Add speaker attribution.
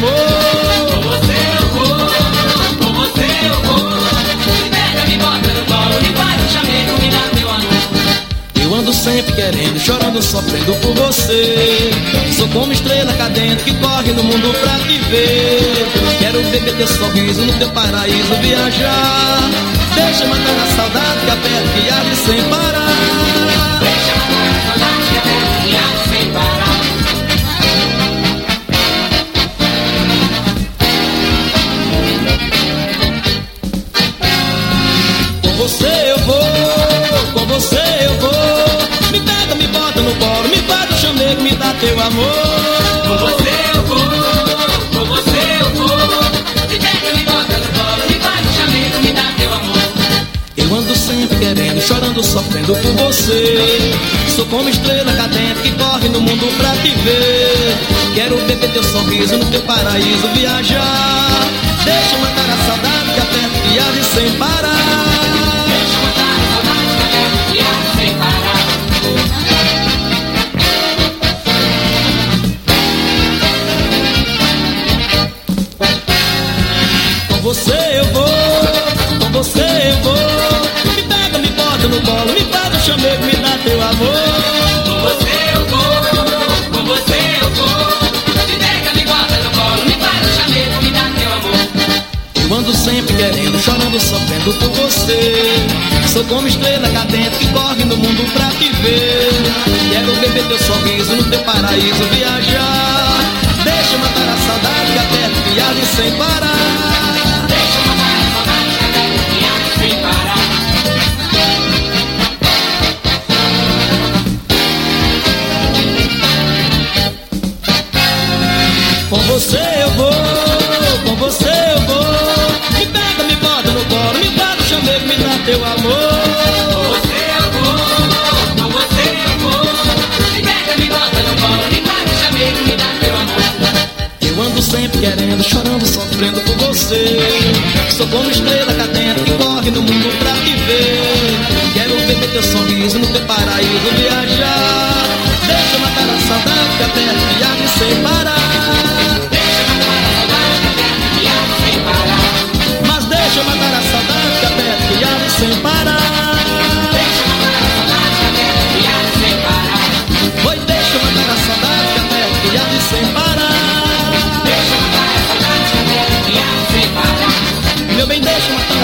Speaker 1: amor.
Speaker 2: Com você eu vou, com você eu vou. Me pega, me bota no colo, me faz um chamego, me dá teu amor.
Speaker 1: Eu ando sempre querendo, chorando, sofrendo por você. Sou como estrela cadente que corre no mundo pra te ver. Quero beber teu sorriso no teu paraíso, viajar. Deixa matar a saudade que aperta, que arde sem parar.
Speaker 2: Deixa matar a saudade que aperta, que arde sem parar.
Speaker 1: Com você eu vou, com você eu vou. Me pega, me bota no colo, me faz um chamego, me dá teu amor.
Speaker 2: Com você eu vou, com você eu vou. Me pega, me bota no colo, me faz um chamego, me dá teu amor.
Speaker 1: Eu ando sempre querendo, chorando, sofrendo por você. Sou como estrela cadente que corre no mundo pra te ver. Quero beber teu sorriso no teu paraíso, viajar. Deixa matar a saudade que aperta, que arde sem parar.
Speaker 2: Deixa matar a saudade que aperta, que arde sem parar.
Speaker 1: Com você eu vou, com você eu vou. Me pega, me bota no colo, me faz um chamego, me dá teu amor.
Speaker 2: Com você eu vou, com você eu vou. Me pega, me bota no colo, me faz um chamego, me dá teu amor.
Speaker 1: Eu ando sempre querendo, chorando, sofrendo por você. Sou como estrela cadente que corre no mundo pra te ver. Quero beber teu sorriso no teu paraíso, viajar. Deixa matar a saudade que aperta, que arde sem parar.
Speaker 2: Deixa matar a saudade que aperta, que arde sem parar.
Speaker 1: Com você eu vou, com você eu vou. Me pega, me bota no colo, me faz um chamego, me dá teu amor.
Speaker 2: Com você eu vou, com você eu vou. Me pega, me bota no colo, me faz um chamego, me dá teu amor.
Speaker 1: Eu ando sempre querendo, chorando, sofrendo por você. Sou como estrela cadente que corre no mundo pra te ver. Quero beber teu sorriso no teu paraíso, viajar. Deixa matar a saudade que aperta, que arde sem parar.
Speaker 2: Deixa matar a saudade que aperta, que arde sem parar.
Speaker 1: Mas deixa matar a saudade que aperta, que arde sem parar.
Speaker 2: Deixa matar a saudade que aperta, que arde sem parar.
Speaker 1: Oi, deixa matar a saudade que aperta, que arde sem parar.
Speaker 2: Deixa matar a saudade que aperta, que arde sem parar.
Speaker 1: Meu bem, deixa matar